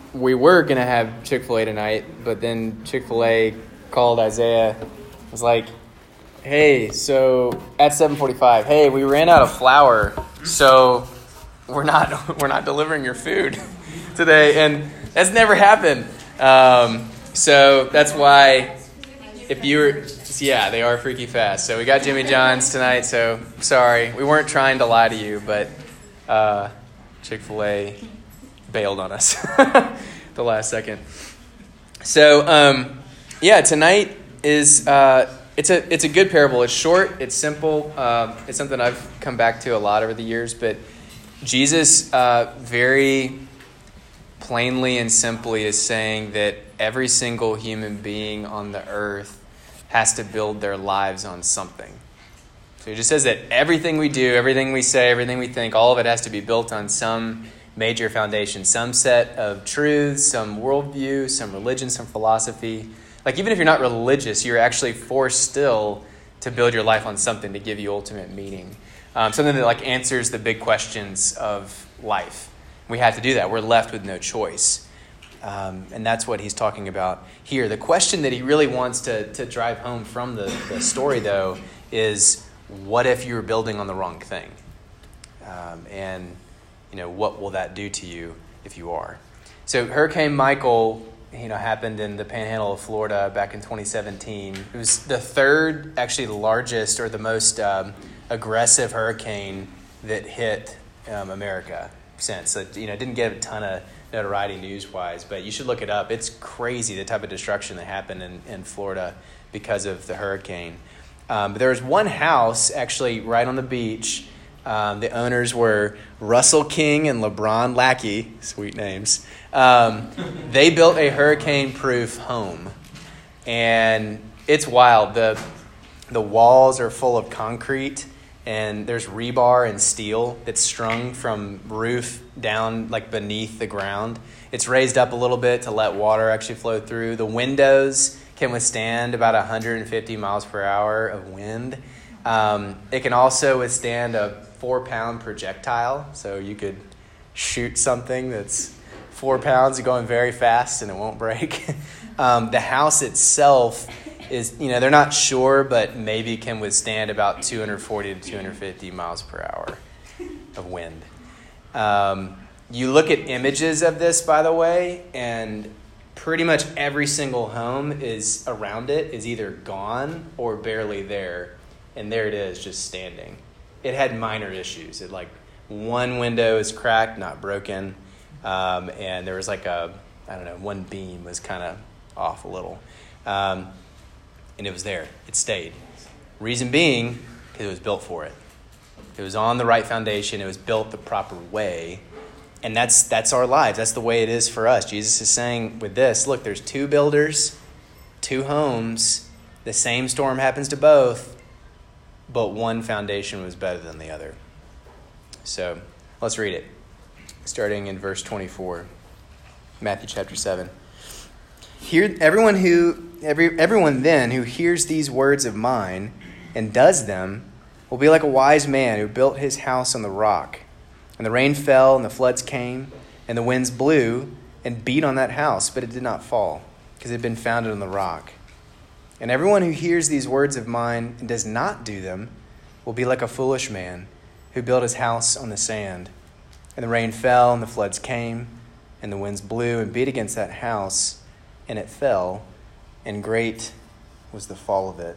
we were going to have Chick-fil-A tonight, but then Chick-fil-A called Isaiah, was like, hey, so at 7:45, hey, we ran out of flour, so we're not delivering your food today. And that's never happened. So that's why if you were, yeah, they are freaky fast. So we got Jimmy John's tonight, so sorry. We weren't trying to lie to you, but Chick-fil-A bailed on us the last second. So, tonight is it's a good parable. It's short, it's simple. It's something I've come back to a lot over the years, but Jesus very plainly and simply is saying that every single human being on the earth has to build their lives on something. So he just says that everything we do, everything we say, everything we think, all of it has to be built on some major foundation, some set of truths, some worldview, some religion, some philosophy. Like even if you're not religious, you're actually forced still to build your life on something to give you ultimate meaning. Something that like answers the big questions of life. We have to do that. We're left with no choice. And that's what he's talking about here. The question that he really wants to drive home from the story, though, is what if you were building on the wrong thing? And, what will that do to you if you are? So Hurricane Michael, happened in the panhandle of Florida back in 2017. It was the third, actually the largest or the most aggressive hurricane that hit America since. So, it didn't get a ton of notoriety news-wise, but you should look it up. It's crazy the type of destruction that happened in Florida because of the hurricane. But there was one house actually right on the beach. The owners were Russell King and LeBron Lackey, sweet names. They built a hurricane-proof home, and it's wild. The walls are full of concrete, and there's rebar and steel that's strung from roof down like beneath the ground. It's raised up a little bit to let water actually flow through. The windows can withstand about 150 miles per hour of wind. It can also withstand a 4-pound projectile, so you could shoot something that's 4 pounds going very fast and it won't break. The house itself is, they're not sure, but maybe can withstand about 240 to 250 miles per hour of wind. You look at images of this, by the way, and pretty much every single home is around it is either gone or barely there. And there it is, just standing. It had minor issues. It one window is cracked, not broken. And there was one beam was kind of off a little. And it was there. It stayed. Reason being, because it was built for it. It was on the right foundation. It was built the proper way. And that's our lives. That's the way it is for us. Jesus is saying with this, look, there's 2 builders, 2 homes. The same storm happens to both, but one foundation was better than the other. So let's read it. Starting in verse 24, Matthew chapter 7. Everyone then who hears these words of mine and does them will be like a wise man who built his house on the rock. And the rain fell and the floods came and the winds blew and beat on that house, but it did not fall because it had been founded on the rock. And everyone who hears these words of mine and does not do them will be like a foolish man who built his house on the sand. And the rain fell and the floods came and the winds blew and beat against that house, and it fell, and great was the fall of it.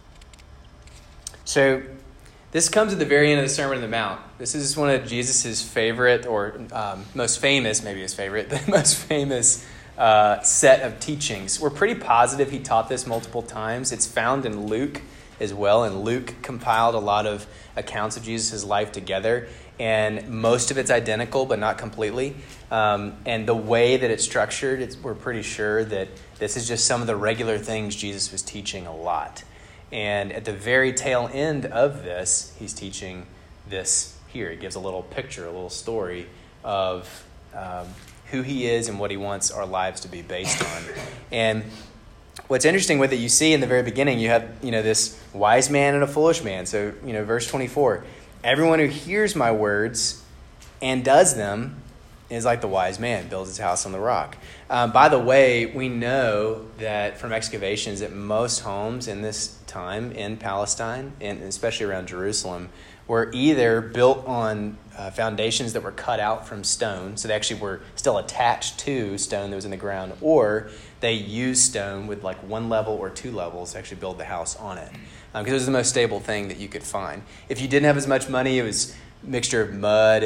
So this comes at the very end of the Sermon on the Mount. This is one of Jesus' favorite, or most famous, maybe his favorite, the most famous set of teachings. We're pretty positive he taught this multiple times. It's found in Luke as well, and Luke compiled a lot of accounts of Jesus' life together, and most of it's identical, but not completely. And the way that it's structured, we're pretty sure that this is just some of the regular things Jesus was teaching a lot. And at the very tail end of this, he's teaching this here. It gives a little picture, a little story of who he is and what he wants our lives to be based on. And what's interesting with it, you see in the very beginning, you have, this wise man and a foolish man. So, verse 24, everyone who hears my words and does them is like the wise man, builds his house on the rock. By the way, we know that from excavations that most homes in this time in Palestine, and especially around Jerusalem, were either built on foundations that were cut out from stone, so they actually were still attached to stone that was in the ground, or they used stone with like 1 level or 2 levels to actually build the house on it, because it was the most stable thing that you could find. If you didn't have as much money, it was a mixture of mud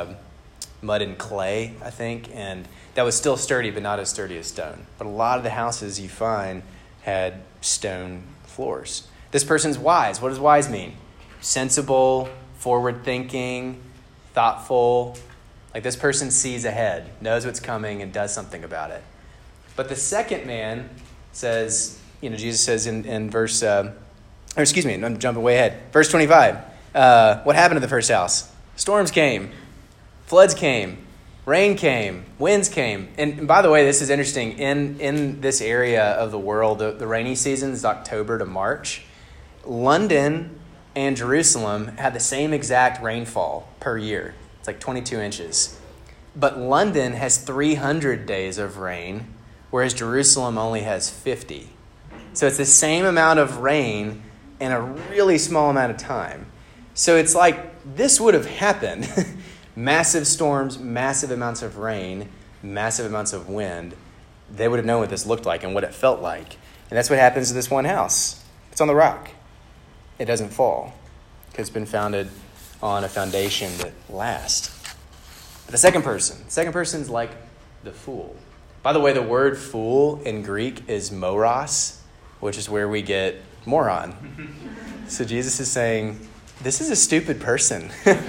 and clay, I think, and that was still sturdy, but not as sturdy as stone. But a lot of the houses you find had stone floors. This person's wise. What does wise mean? Sensible, forward-thinking, thoughtful. Like this person sees ahead, knows what's coming, and does something about it. But the second man says, Jesus says in verse, I'm jumping way ahead. Verse 25, what happened to the first house? Storms came, floods came, rain came, winds came. And by the way, this is interesting. In this area of the world, the rainy season is October to March. London and Jerusalem had the same exact rainfall per year. It's like 22 inches. But London has 300 days of rain, whereas Jerusalem only has 50. So it's the same amount of rain in a really small amount of time. So it's like this would have happened. Massive storms, massive amounts of rain, massive amounts of wind. They would have known what this looked like and what it felt like. And that's what happens to this one house. It's on the rock. It doesn't fall because it's been founded on a foundation that lasts. The second person's like the fool. By the way, the word fool in Greek is moros, which is where we get moron. So Jesus is saying, this is a stupid person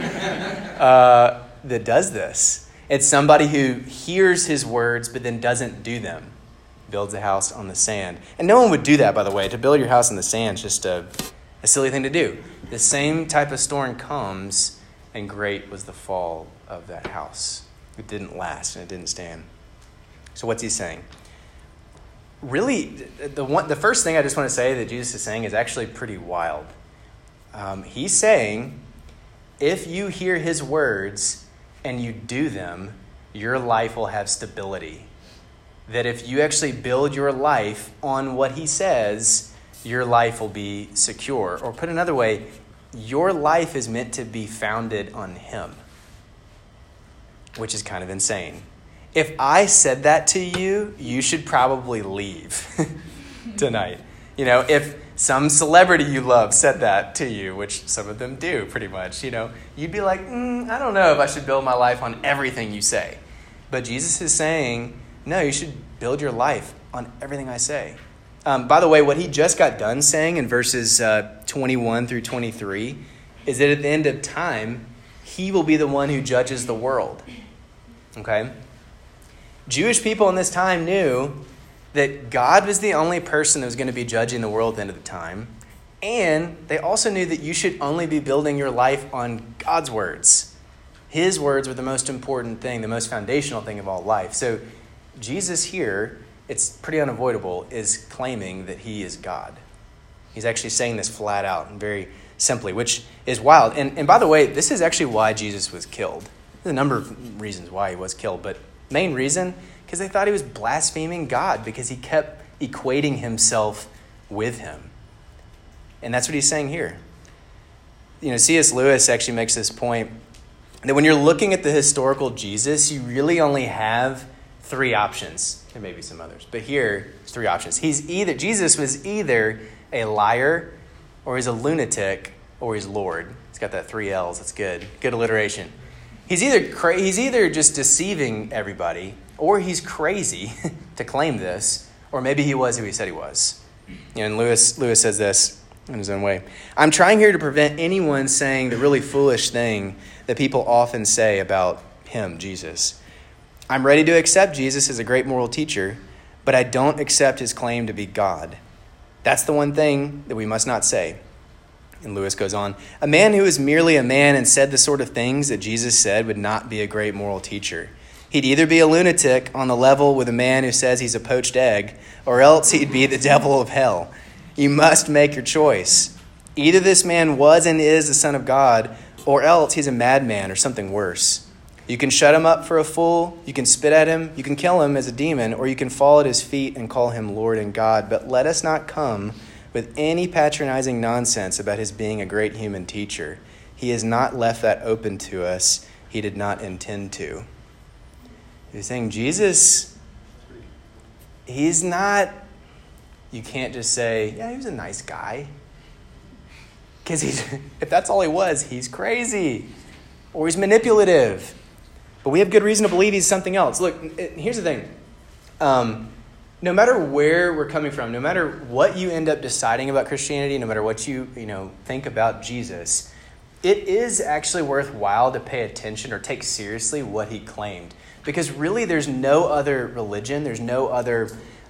that does this. It's somebody who hears his words but then doesn't do them. Builds a house on the sand. And no one would do that, by the way. To build your house on the sand is just a silly thing to do. The same type of storm comes, and great was the fall of that house. It didn't last and it didn't stand. So what's he saying? Really, the first thing I just want to say that Jesus is saying is actually pretty wild. He's saying, if you hear his words and you do them, your life will have stability. That if you actually build your life on what he says, your life will be secure. Or put another way, your life is meant to be founded on him, which is kind of insane. If I said that to you, you should probably leave tonight. If some celebrity you love said that to you, which some of them do pretty much, you'd be like, I don't know if I should build my life on everything you say. But Jesus is saying, no, you should build your life on everything I say. By the way, what he just got done saying in verses 21 through 23 is that at the end of time, he will be the one who judges the world. Okay? Jewish people in this time knew that God was the only person that was going to be judging the world at the end of the time. And they also knew that you should only be building your life on God's words. His words were the most important thing, the most foundational thing of all life. So Jesus here, it's pretty unavoidable, is claiming that he is God. He's actually saying this flat out and very simply, which is wild. And by the way, this is actually why Jesus was killed. There's a number of reasons why he was killed, but main reason, because they thought he was blaspheming God because he kept equating himself with him. And that's what he's saying here. C.S. Lewis actually makes this point that when you're looking at the historical Jesus, you really only have 3 options. There may be some others, but here, there's 3 options. Jesus was either a liar, or he's a lunatic, or he's Lord. It's got that 3 L's. That's good. Good alliteration. He's either just deceiving everybody, or he's crazy to claim this, or maybe he was who he said he was. And Lewis says this in his own way. I'm trying here to prevent anyone saying the really foolish thing that people often say about him, Jesus. I'm ready to accept Jesus as a great moral teacher, but I don't accept his claim to be God. That's the one thing that we must not say. And Lewis goes on, a man who is merely a man and said the sort of things that Jesus said would not be a great moral teacher. He'd either be a lunatic on the level with a man who says he's a poached egg, or else he'd be the devil of hell. You must make your choice. Either this man was and is the Son of God, or else he's a madman or something worse. You can shut him up for a fool, you can spit at him, you can kill him as a demon, or you can fall at his feet and call him Lord and God. But let us not come with any patronizing nonsense about his being a great human teacher. He has not left that open to us. He did not intend to. He's saying Jesus, he's not, you can't just say, yeah, he was a nice guy. Because if that's all he was, he's crazy. Or he's manipulative. But we have good reason to believe he's something else. Look, here's the thing. No matter where we're coming from, no matter what you end up deciding about Christianity, no matter what you think about Jesus, it is actually worthwhile to pay attention or take seriously what he claimed. Because really there's no other religion, there's no other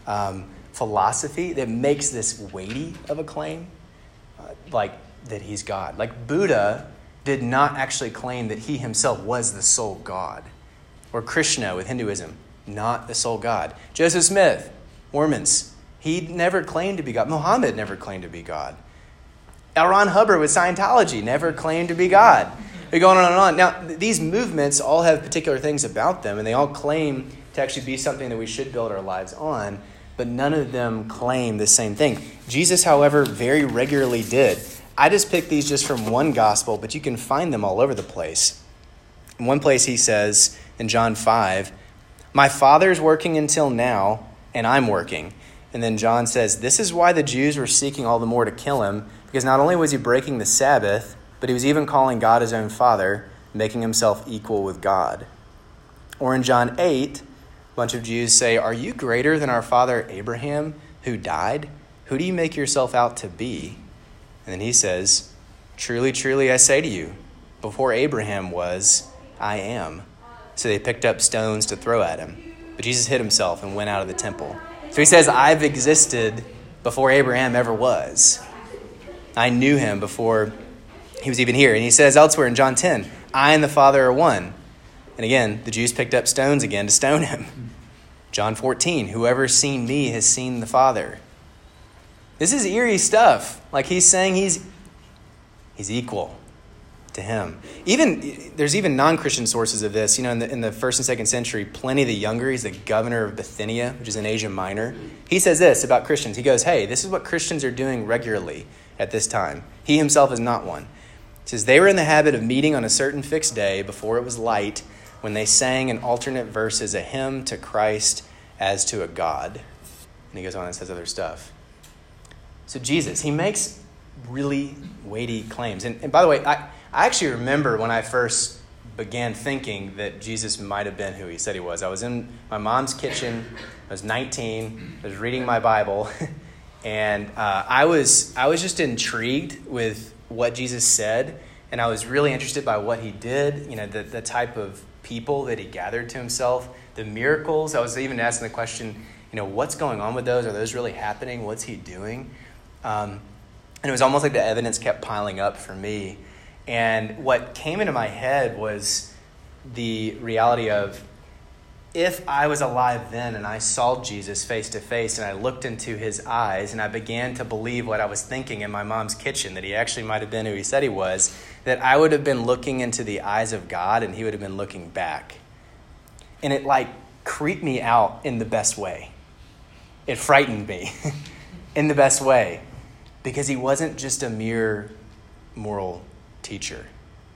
philosophy that makes this weighty of a claim, like that he's God. Like Buddha did not actually claim that he himself was the sole God. Or Krishna with Hinduism, not the sole God. Joseph Smith, Mormons, he never claimed to be God. Muhammad never claimed to be God. L. Ron Hubbard with Scientology never claimed to be God. We're going on and on. Now, these movements all have particular things about them, and they all claim to actually be something that we should build our lives on, but none of them claim the same thing. Jesus, however, very regularly did. I just picked these just from one gospel, but you can find them all over the place. In one place he says, in John 5, my Father's working until now, and I'm working. And then John says, this is why the Jews were seeking all the more to kill him, because not only was he breaking the Sabbath, but he was even calling God his own Father, making himself equal with God. Or in John 8, a bunch of Jews say, are you greater than our father Abraham, who died? Who do you make yourself out to be? And then he says, truly, truly, I say to you, before Abraham was, I am. So they picked up stones to throw at him. But Jesus hid himself and went out of the temple. So he says, I've existed before Abraham ever was. I knew him before he was even here. And he says elsewhere in John 10, I and the Father are one. And again, the Jews picked up stones again to stone him. John 14, whoever's seen me has seen the Father. This is eerie stuff. Like he's saying he's equal to him. There's even non-Christian sources of this. In the 1st and 2nd century, Pliny the Younger, he's the governor of Bithynia, which is in Asia Minor. He says this about Christians. He goes, hey, this is what Christians are doing regularly at this time. He himself is not one. He says, they were in the habit of meeting on a certain fixed day before it was light when they sang in alternate verses a hymn to Christ as to a God. And he goes on and says other stuff. So Jesus, he makes really weighty claims. And by the way, I actually remember when I first began thinking that Jesus might have been who he said he was. I was in my mom's kitchen. I was 19. I was reading my Bible. And I was just intrigued with what Jesus said. And I was really interested by what he did, the type of people that he gathered to himself, the miracles. I was even asking the question, what's going on with those? Are those really happening? What's he doing? And it was almost like the evidence kept piling up for me. And what came into my head was the reality of, if I was alive then and I saw Jesus face to face and I looked into his eyes and I began to believe what I was thinking in my mom's kitchen, that he actually might have been who he said he was, that I would have been looking into the eyes of God and he would have been looking back. And it creeped me out in the best way. It frightened me in the best way, because he wasn't just a mere moral teacher.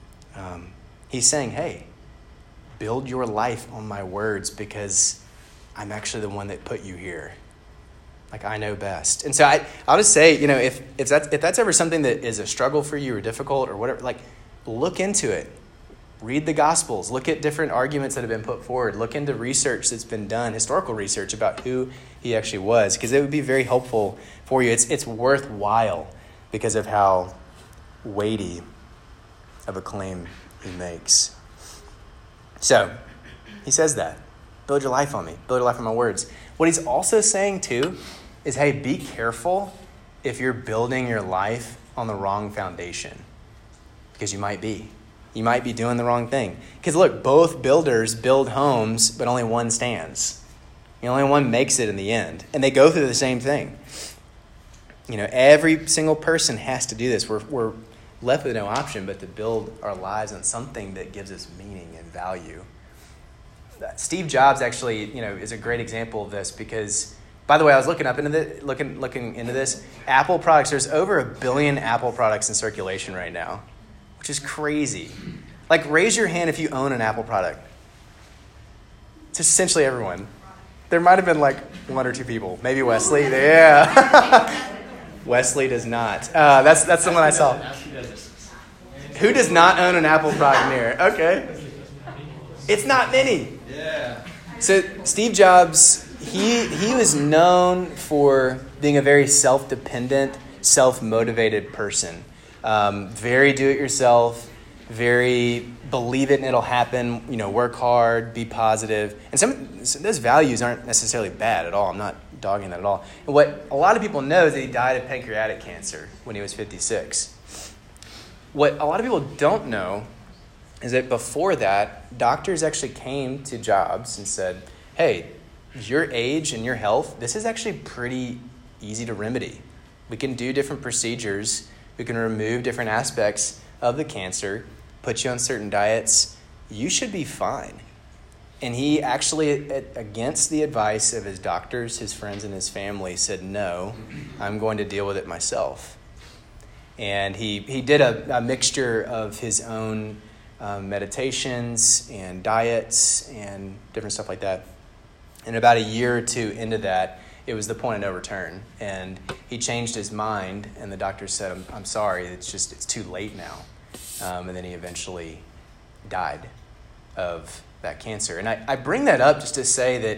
He's saying, hey, build your life on my words, because I'm actually the one that put you here. I know best. And so I'll just say, if that's ever something that is a struggle for you or difficult or whatever, look into it. Read the Gospels. Look at different arguments that have been put forward. Look into research that's been done, historical research about who he actually was, because it would be very helpful for you. It's worthwhile because of how weighty of a claim he makes. So, he says that. Build your life on me. Build your life on my words. What he's also saying, too, is, hey, be careful if you're building your life on the wrong foundation. Because you might be. You might be doing the wrong thing. Because, look, both builders build homes, but only one stands. Only one makes it in the end. And they go through the same thing. Every single person has to do this. We're left with no option but to build our lives on something that gives us meaning and value. Steve Jobs actually, is a great example of this because, by the way, I was looking into this. Apple products, there's over 1 billion Apple products in circulation right now, which is crazy. Like, raise your hand if you own an Apple product. It's essentially everyone. There might have been like 1 or 2 people. Maybe Wesley. Yeah. Wesley does not. That's the one I saw. Who does not own an Apple product near? Okay. It's not many. Yeah. So Steve Jobs, he was known for being a very self-dependent, self-motivated person. Very do-it-yourself, very believe it and it'll happen, work hard, be positive. And some of those values aren't necessarily bad at all. I'm not dogging that at all. And what a lot of people know is that he died of pancreatic cancer when he was 56. What a lot of people don't know is that before that, doctors actually came to Jobs and said, hey, your age and your health, this is actually pretty easy to remedy. We can do different procedures. We can remove different aspects of the cancer, put you on certain diets. You should be fine. And he actually, against the advice of his doctors, his friends, and his family, said, no, I'm going to deal with it myself. And he did a mixture of his own meditations and diets and different stuff like that. And about a year or two into that, it was the point of no return. And he changed his mind, and the doctor said, I'm sorry, it's too late now. And then he eventually died of that cancer. And I bring that up just to say that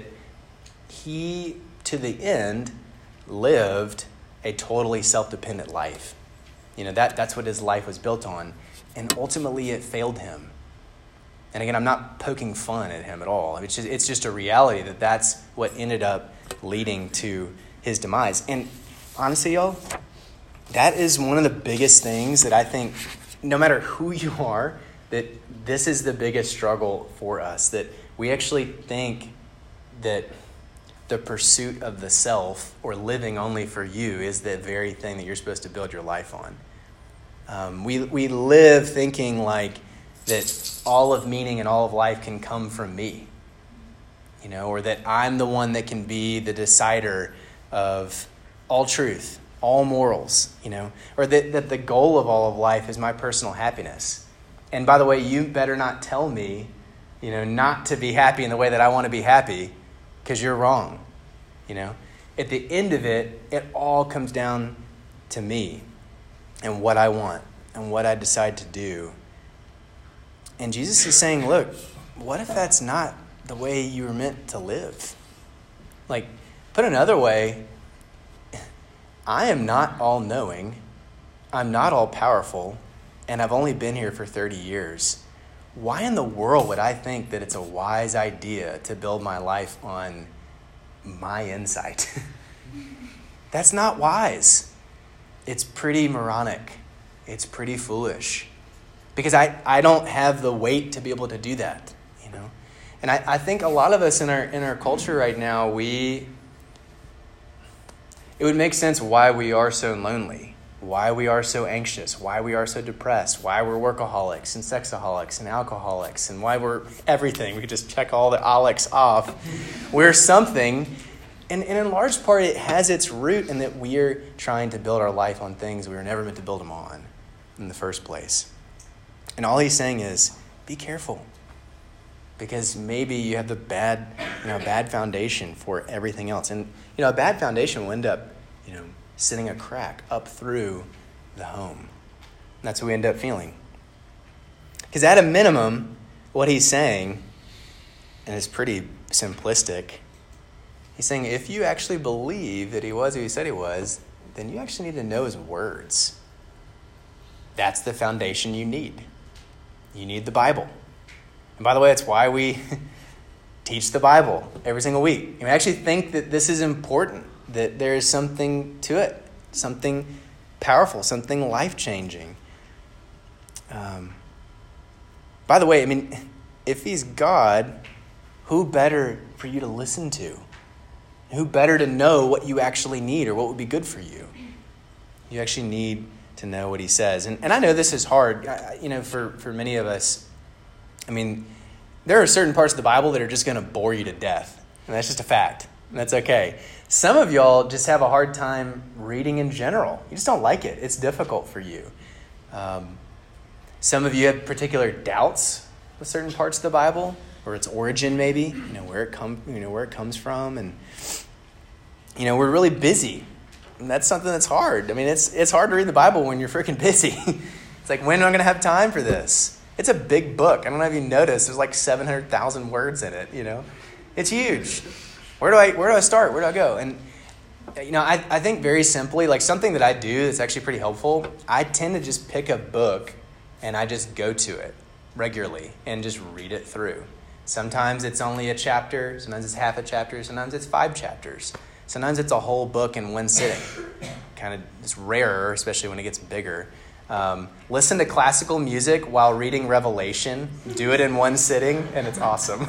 he, to the end, lived a totally self-dependent life. That's what his life was built on. And ultimately, it failed him. And again, I'm not poking fun at him at all. It's just a reality that that's what ended up leading to his demise. And honestly, y'all, that is one of the biggest things that I think, no matter who you are, that this is the biggest struggle for us, that we actually think that the pursuit of the self or living only for you is the very thing that you're supposed to build your life on. We live thinking like that all of meaning and all of life can come from me, or that I'm the one that can be the decider of all truth, all morals, or that the goal of all of life is my personal happiness. And by the way, you better not tell me, not to be happy in the way that I want to be happy, because you're wrong. At the end of it, it all comes down to me and what I want and what I decide to do. And Jesus is saying, look, what if that's not the way you were meant to live? Like, put another way, I am not all-knowing, I'm not all-powerful, and I've only been here for 30 years. Why in the world would I think that it's a wise idea to build my life on my insight? That's not wise. It's pretty moronic. It's pretty foolish. Because I don't have the weight to be able to do that, And I think a lot of us in our culture right now, it would make sense why we are so lonely, why we are so anxious, why we are so depressed, why we're workaholics and sexaholics and alcoholics, and why we're everything. We could just check all the olics off. We're something. And in large part, it has its root in that we're trying to build our life on things we were never meant to build them on in the first place. And all he's saying is, be careful. Because maybe you have the bad foundation for everything else. And, a bad foundation will end up, sending a crack up through the home. And that's what we end up feeling. Because at a minimum, what he's saying, and it's pretty simplistic, he's saying if you actually believe that he was who he said he was, then you actually need to know his words. That's the foundation you need. You need the Bible. And by the way, that's why we teach the Bible every single week. And we actually think that this is important, that there is something to it, something powerful, something life-changing. By the way, if he's God, who better for you to listen to? Who better to know what you actually need or what would be good for you? You actually need to know what he says. And I know this is hard, for many of us. there are certain parts of the Bible that are just going to bore you to death. And that's just a fact. And that's okay. Some of y'all just have a hard time reading in general. You just don't like it. It's difficult for you. Some of you have particular doubts with certain parts of the Bible, or its origin maybe, where it comes from. And, we're really busy. And that's something that's hard. I mean, it's hard to read the Bible when you're freaking busy. It's like, when am I going to have time for this? It's a big book. I don't know if you noticed. There's like 700,000 words in it, It's huge. Where do I start? Where do I go? And, I think very simply, like something that I do that's actually pretty helpful, I tend to just pick a book and I just go to it regularly and just read it through. Sometimes it's only a chapter. Sometimes it's half a chapter. Sometimes it's 5 chapters. Sometimes it's a whole book in one sitting. It's rarer, especially when it gets bigger. Listen to classical music while reading Revelation. Do it in one sitting, and it's awesome.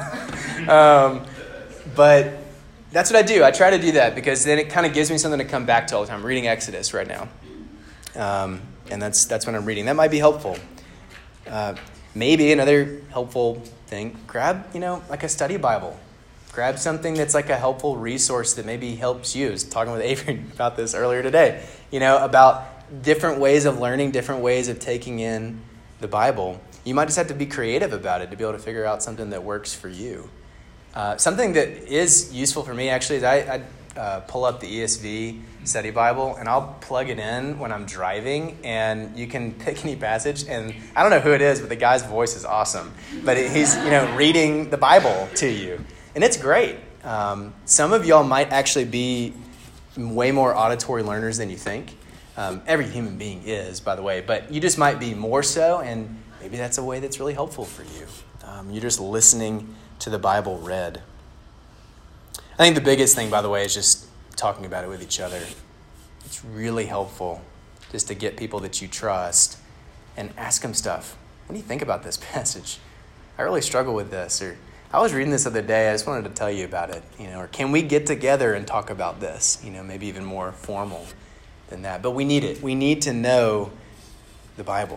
But that's what I do. I try to do that because then it kind of gives me something to come back to all the time. I'm reading Exodus right now. And that's what I'm reading. That might be helpful. Maybe another helpful thing, grab, like a study Bible. Grab something that's like a helpful resource that maybe helps you. I was talking with Avery about this earlier today, about different ways of learning, different ways of taking in the Bible. You might just have to be creative about it to be able to figure out something that works for you. Something that is useful for me, actually, is I pull up the ESV study Bible, and I'll plug it in when I'm driving, and you can pick any passage. And I don't know who it is, but the guy's voice is awesome. But he's, reading the Bible to you. And it's great. Some of y'all might actually be way more auditory learners than you think. Every human being is, by the way, but you just might be more so, and maybe that's a way that's really helpful for you. You're just listening to the Bible read. I think the biggest thing, by the way, is just talking about it with each other. It's really helpful just to get people that you trust and ask them stuff. What do you think about this passage? I really struggle with this, or I was reading this the other day. I just wanted to tell you about it, or can we get together and talk about this? Maybe even more formal than that. But we need it. We need to know the Bible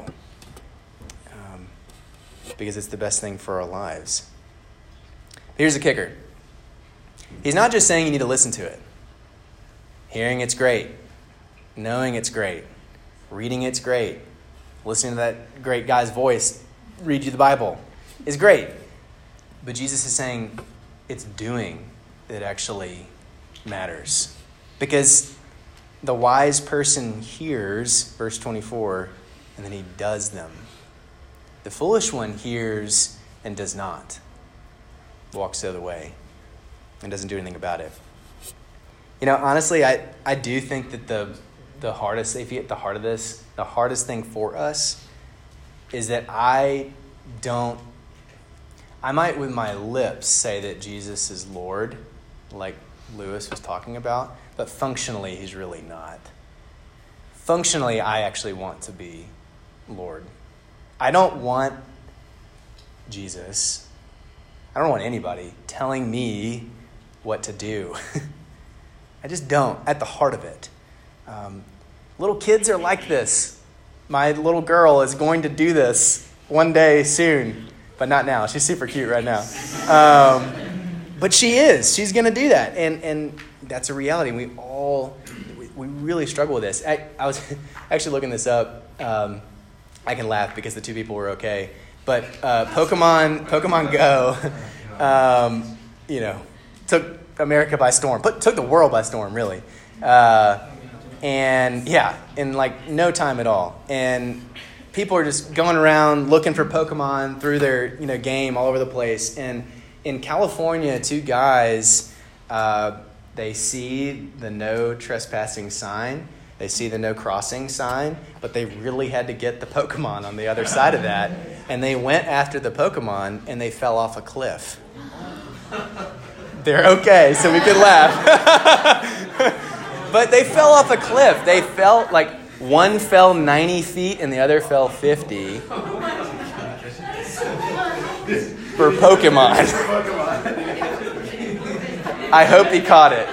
because it's the best thing for our lives. Here's the kicker. He's not just saying you need to listen to it. Hearing it's great. Knowing it's great. Reading it's great. Listening to that great guy's voice read you the Bible is great. But Jesus is saying it's doing that actually matters. Because the wise person hears, verse 24, and then he does them. The foolish one hears and does not. Walks the other way and doesn't do anything about it. Honestly, I do think that the hardest, if you get the heart of this, the hardest thing for us is that I might with my lips say that Jesus is Lord, like Lewis was talking about, but functionally he's really not. Functionally, I actually want to be Lord. I don't want Jesus, I don't want anybody telling me what to do. I just don't, at the heart of it. Little kids are like this. My little girl is going to do this one day soon, but not now. She's super cute right now. But she is. She's going to do that. And that's a reality. We really struggle with this. I was actually looking this up. I can laugh because the two people were okay. But Pokemon Go, took America by storm. Took the world by storm, really. And yeah, in like no time at all. And people are just going around looking for Pokemon through their game all over the place. And in California, 2 guys, they see the no trespassing sign. They see the no crossing sign, but they really had to get the Pokemon on the other side of that. And they went after the Pokemon and they fell off a cliff. They're okay, so we can laugh. But they fell off a cliff. They fell, like, one fell 90 feet and the other fell 50. For Pokemon. I hope he caught it.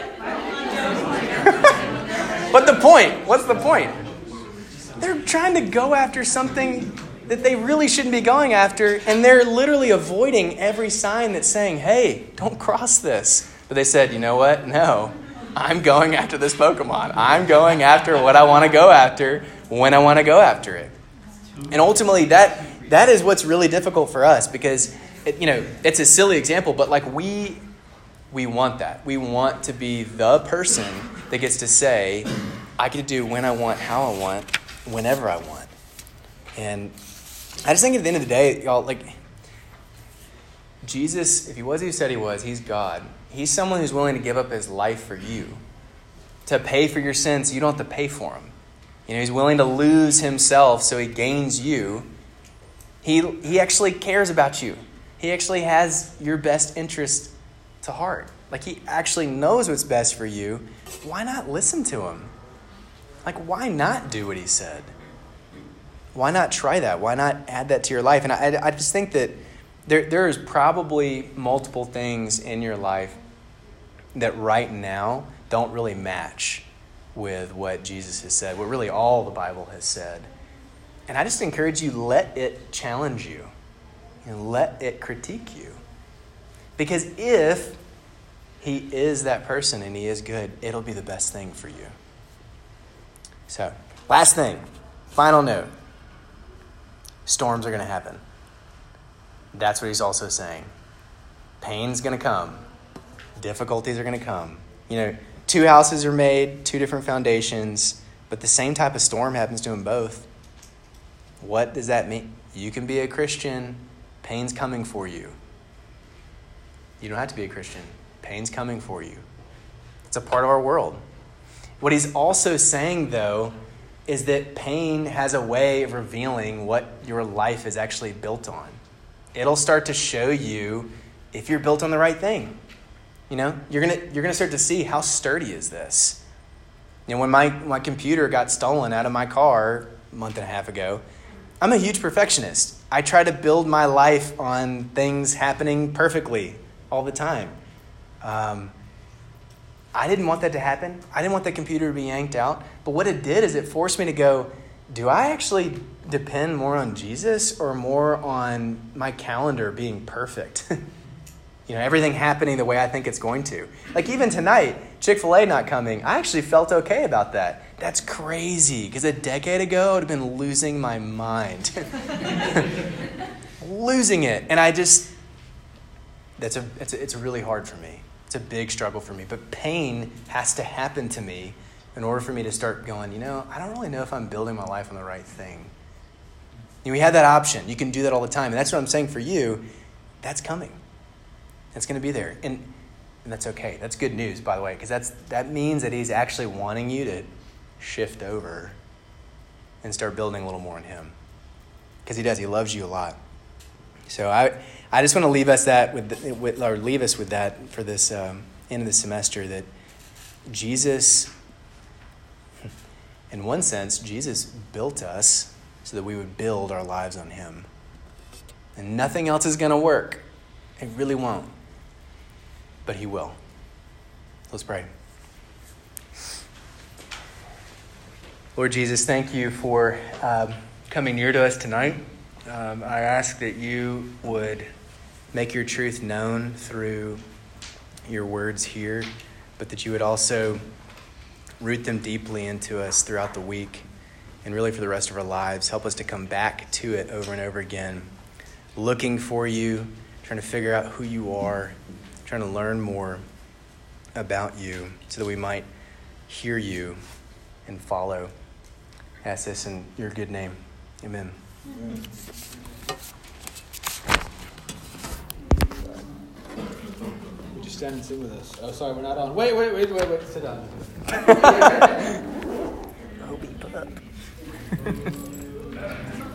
But the point, what's the point? They're trying to go after something that they really shouldn't be going after, and they're literally avoiding every sign that's saying, hey, don't cross this. But they said, you know what? No, I'm going after this Pokemon. I'm going after what I want to go after when I want to go after it. And ultimately, that is what's really difficult for us, because it's a silly example, but like we want that. We want to be the person that gets to say, I get to do when I want, how I want, whenever I want. And I just think at the end of the day, y'all, like, Jesus, if he was who he said he was, he's God. He's someone who's willing to give up his life for you, to pay for your sins so you don't have to pay for him. He's willing to lose himself so he gains you. He actually cares about you. He actually has your best interest to heart. Like, he actually knows what's best for you. Why not listen to him? Like, why not do what he said? Why not try that? Why not add that to your life? And I just think that there is probably multiple things in your life that right now don't really match with what Jesus has said, what really all the Bible has said. And I just encourage you, let it challenge you. Let it critique you. Because if he is that person and he is good, it'll be the best thing for you. So, last thing, final note. Storms are going to happen. That's what he's also saying. Pain's going to come. Difficulties are going to come. 2 houses are made, 2 different foundations, but the same type of storm happens to them both. What does that mean? You can be a Christian. Pain's coming for you. You don't have to be a Christian. Pain's coming for you. It's a part of our world. What he's also saying, though, is that pain has a way of revealing what your life is actually built on. It'll start to show you if you're built on the right thing. You're gonna start to see, how sturdy is this. When my computer got stolen out of my car a month and a half ago, I'm a huge perfectionist. I try to build my life on things happening perfectly all the time. I didn't want that to happen. I didn't want the computer to be yanked out. But what it did is it forced me to go, do I actually depend more on Jesus or more on my calendar being perfect? Everything happening the way I think it's going to. Like even tonight, Chick-fil-A not coming, I actually felt okay about that. That's crazy, because a decade ago, I would have been losing my mind. Losing it. And it's really hard for me. It's a big struggle for me. But pain has to happen to me in order for me to start going, I don't really know if I'm building my life on the right thing. We have that option. You can do that all the time. And that's what I'm saying for you. That's coming. It's going to be there. And that's okay. That's good news, by the way, because that means that he's actually wanting you to shift over and start building a little more on him. Because he does. He loves you a lot. So I just want to leave us with that for this end of the semester, that Jesus, in one sense, Jesus built us so that we would build our lives on him. And nothing else is going to work. It really won't. But he will. Let's pray. Lord Jesus, thank you for coming near to us tonight. I ask that you would make your truth known through your words here, but that you would also root them deeply into us throughout the week and really for the rest of our lives. Help us to come back to it over and over again, looking for you, trying to figure out who you are, trying to learn more about you so that we might hear you and follow. I ask this in your good name. Amen. Would you stand and sing with us? Oh, sorry, we're not on. Wait. Sit down. Obi, pup.